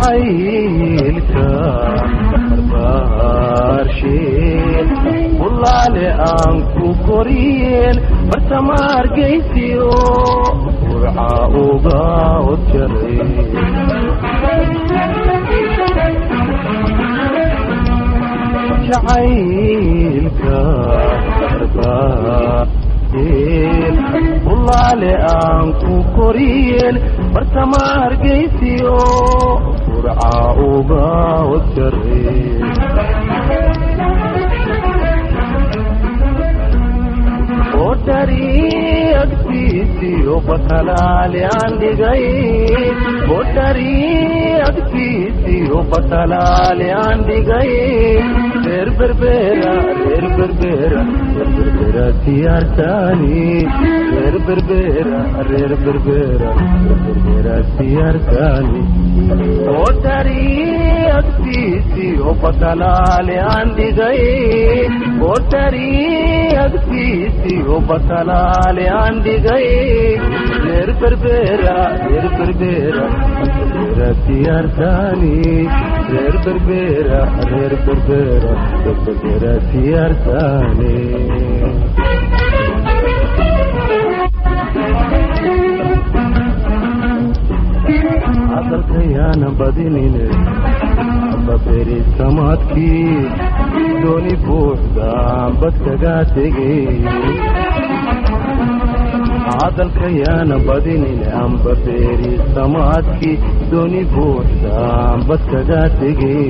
jacaylka barbaarshin walaale aan ku koriyeen bartama hargeysiyo burca uga odjaray jacaylka barbaarshin walaale aan ku koriyeen bartama hargeysiyo burca uga odjaray agtiisiyo batalaale aan dhigay agtiisiyo batalaale aan dhigay reer berbera siyaartaani reer berbera siyaartaani agtiisiyo batalaale aan dhigay agtiisiyo batalaale aan dhigay reer berbera siyaartaani reer berbera siyaartaani hadalkayaana badinine baberi samaadkii dooni buuxdaan badkagaa tegay hadalkayaana badinine amba beeri samaadkii dooni buuxdaan badkagaa tegay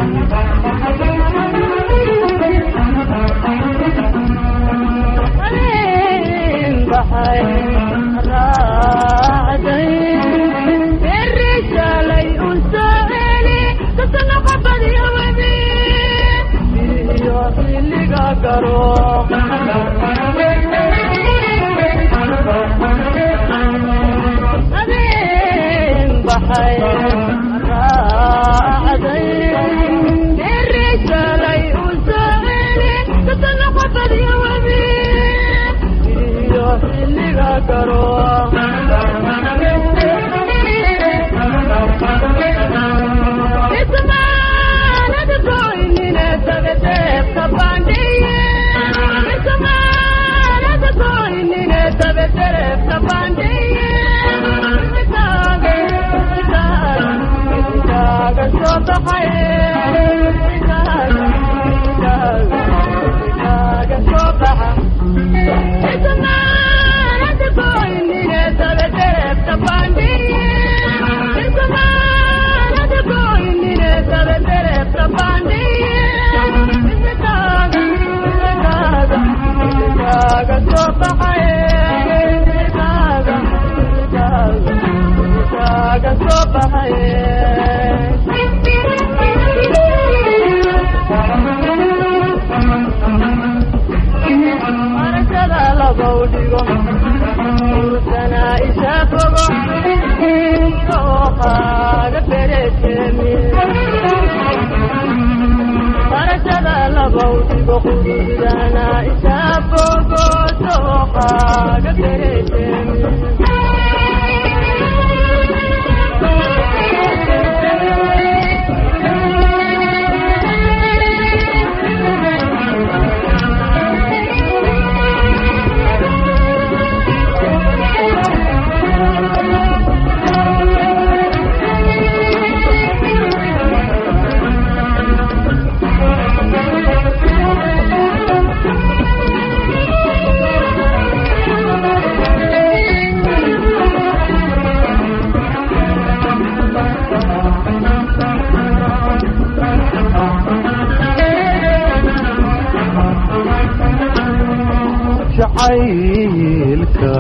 jacaylka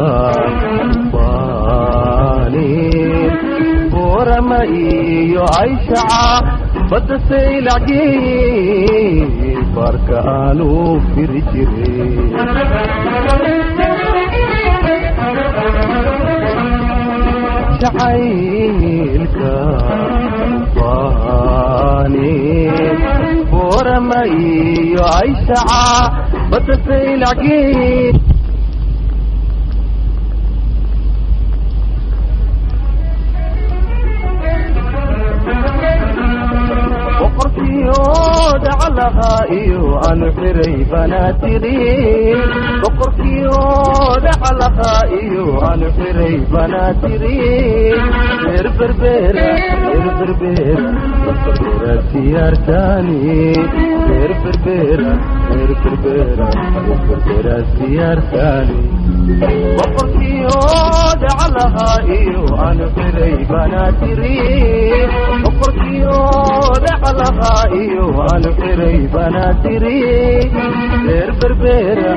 baani borama iyo ayshaca badda saylacgii barka aanu firi jiray jacaylka baani borama iyo ayshaca badda saylacgii daclaha iyo aan xiray banaatiri boqorkiyo daclaha iyo aan xiray banaatiri reer berbera siyaartaani reer berbera siyaartaani boqorkiyo daclaha iyo aan xiray banaatiri boqorkiyo daclaha iyo aan xiray banaatiri reer berbera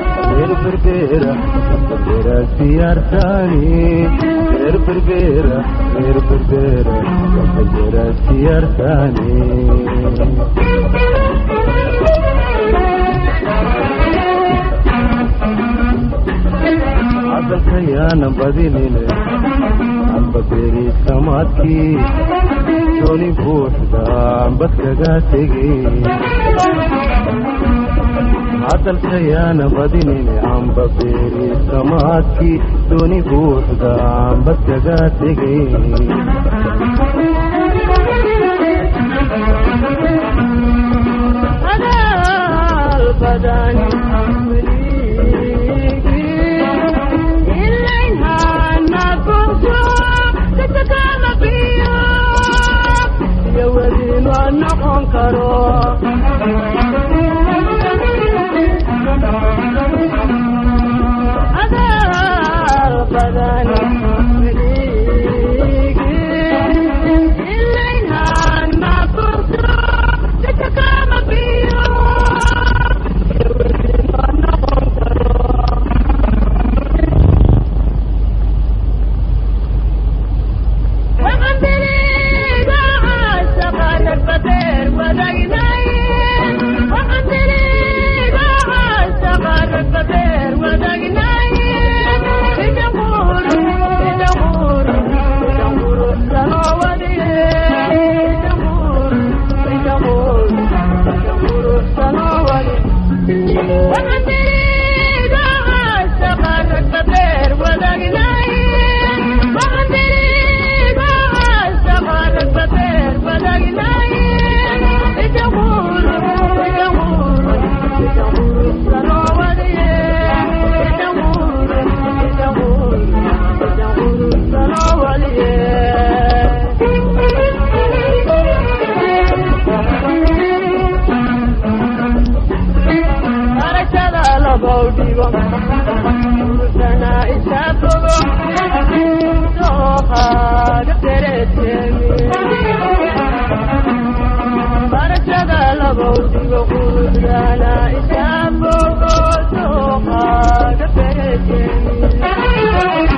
siyaartaani reer berbera siyaartaani hadalkayaana badinine amba beri samaadkii dooni buuxda ambad kaga tegey hadalkayaana badinine amba beri samaadkii dooni buuxda ambad kaga tegey hadal badan noqon karo hadal badan ilaynaan ma kurto dadka kama biyo noqon karo Thank you.